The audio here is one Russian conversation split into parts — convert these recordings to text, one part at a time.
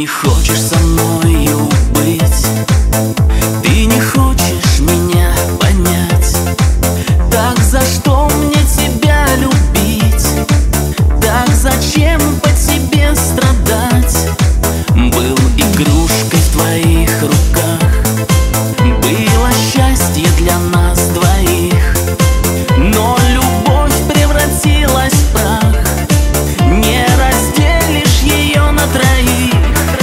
не хочешь со мною быть, ты не хочешь меня понять. Так за что мне тебя любить? Так зачем по тебе страдать? Был игрушкой в твоих руках, было счастье для нас двоих, но любовь превратилась в прах. Не разделишь ее на троих.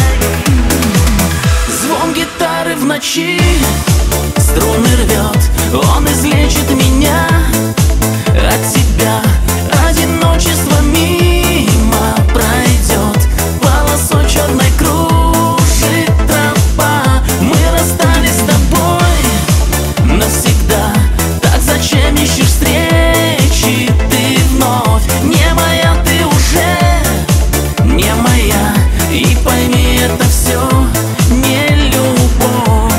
Звон гитары в ночи струны рвет, он излечит меня от тебя. Одиночество мимо пройдет, полосой черной кружит тропа. Мы расстались с тобой навсегда, так зачем ищешь встречи ты вновь? Не моя ты уже, не моя, и пойми, это все не любовь.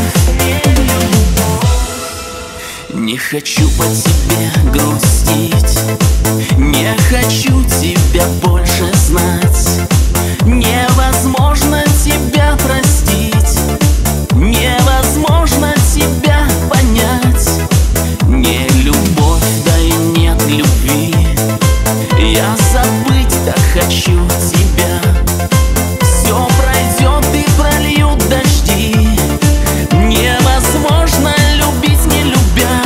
Не хочу по тебе грустить, не хочу тебя больше знать. Невозможно тебя простить, невозможно тебя понять. Не любовь, да и нет любви, я забыть так хочу тебя. Все пройдет и прольют дожди, невозможно любить не любя.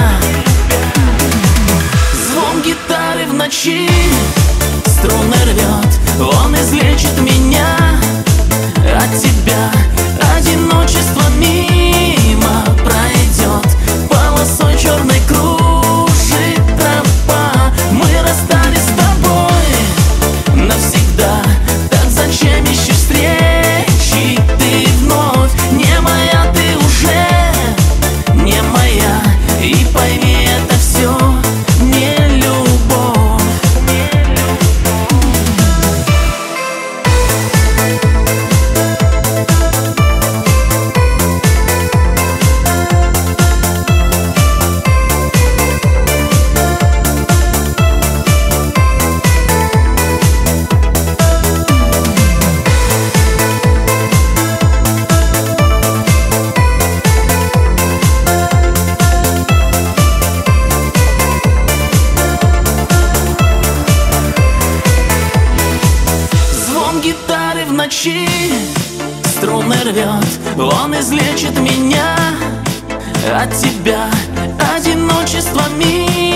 Звон гитары в ночи струны рвет, он излечит меня от тебя. Одиночество мимо пройдет, полосой черной кружит тропа. Мы расстались с тобой навсегда, так зачем ищешь встречи ты вновь? Не моя ты уже, не моя, и пойми, это все не любовь. Гитары в ночи струны рвет, он излечит меня от тебя. Одиночество мира